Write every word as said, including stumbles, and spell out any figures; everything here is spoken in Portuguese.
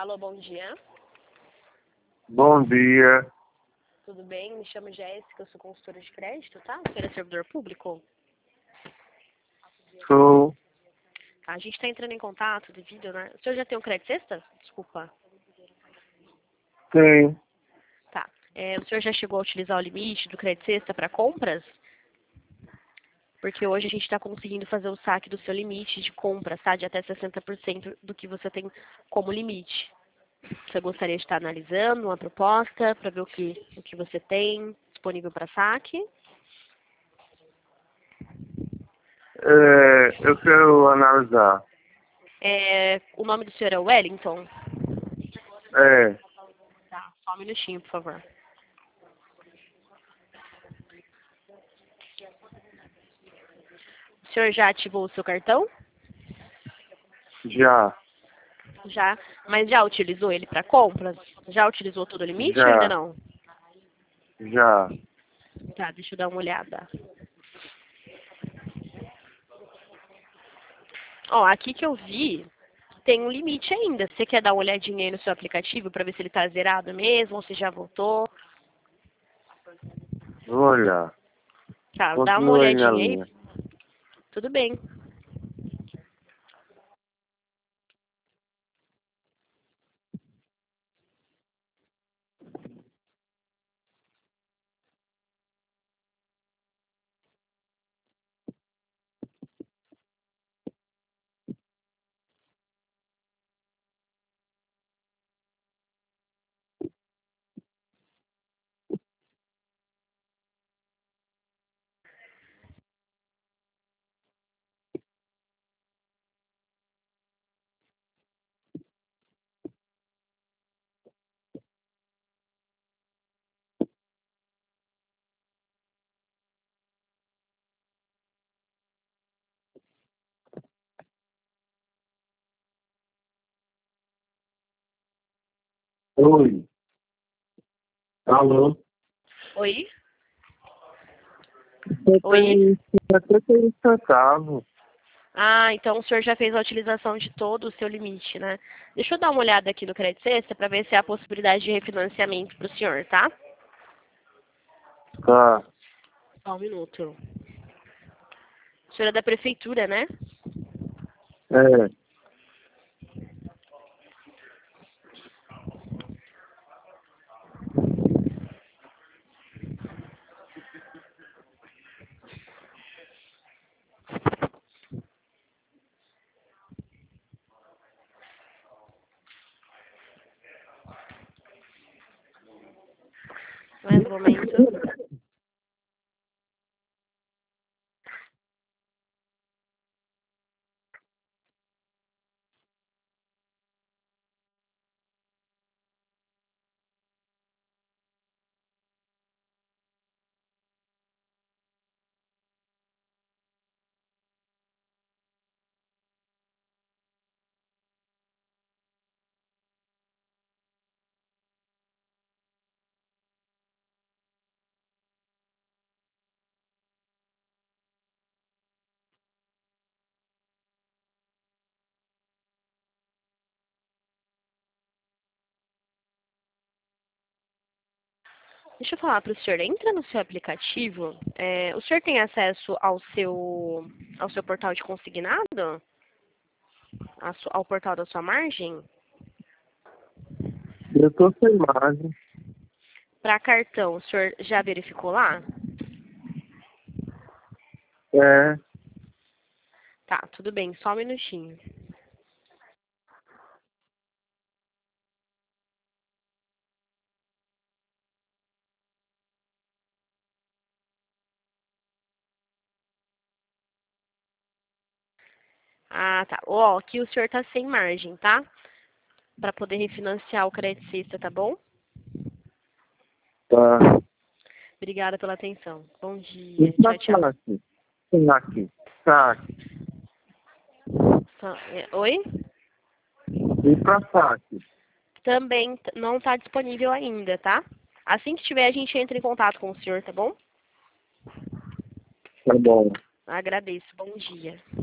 Alô, bom dia. Bom dia. Tudo bem? Me chamo Jéssica, eu sou consultora de crédito, tá? Você é servidor público? Sou. A gente está entrando em contato devido, né? O senhor já tem o crédito sexta? Desculpa. Tem. Tá. É, o senhor já chegou a utilizar o limite do crédito sexta para compras? Porque hoje a gente está conseguindo fazer o saque do seu limite de compras, tá? De até sessenta por cento do que você tem como limite. Você gostaria de estar analisando uma proposta para ver o que, o que você tem disponível para saque? É, eu quero analisar. É, o nome do senhor é Wellington? É, Tá, só um minutinho, por favor. O senhor já ativou o seu cartão? já, Já. Mas já utilizou ele para compras? Já utilizou todo o limite ou ainda já, não? já. Tá, deixa eu dar uma olhada. Ó, aqui que eu vi, tem um limite ainda. Você quer dar uma olhadinha aí no seu aplicativo para ver se ele tá zerado mesmo ou se já voltou? Vou olhar. Tá, dá uma Continua aí na olhadinha aí. linha. Tudo bem. Oi. Alô? Oi? Eu Oi? tenho setenta e três centavos. Ah, então o senhor já fez a utilização de todo o seu limite, né? Deixa eu dar uma olhada aqui no crédito sexta para ver se há possibilidade de refinanciamento para o senhor, tá? Tá. Só um minuto. O senhor é da prefeitura, né? É. Mais um momento. Deixa eu falar para o senhor, entra no seu aplicativo. É, o senhor tem acesso ao seu, ao seu portal de consignado? A su- ao portal da sua margem? Eu tô sem imagem. Para cartão, o senhor já verificou lá? É. Tá, tudo bem, só um minutinho. Ah, tá. Ó, aqui o senhor tá sem margem, tá? Para poder refinanciar o crédito sexta, tá bom? Tá. Obrigada pela atenção. Bom E dia. pra Tchau, tchau. saque? Saque. Saque. Só- é, Oi? E pra saque? Também t- não está disponível ainda, tá? Assim que tiver, a gente entra em contato com o senhor, tá bom? Tá bom. Agradeço. Bom dia.